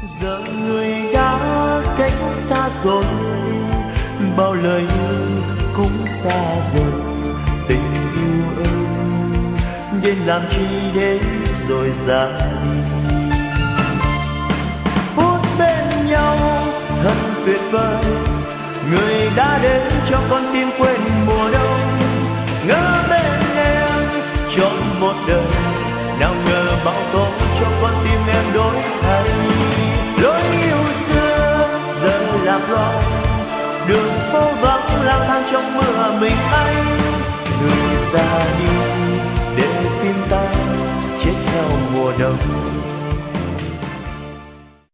giờ người đã cách xa rồi, bao lời cũng xa dần. Tình yêu ơi, đến làm chi đến rồi ra đi. Phút bên nhau thật tuyệt vời, người đã đến cho con tim quên mùa đông. Ngỡ bên em trọn một đời, nào ngờ bão tố cho con tim em đổi thay. Lối yêu xưa giờ lạc loài, đường phố vắng lang thang trong mưa mình anh. Người ra đi để tim ta chết theo mùa đông.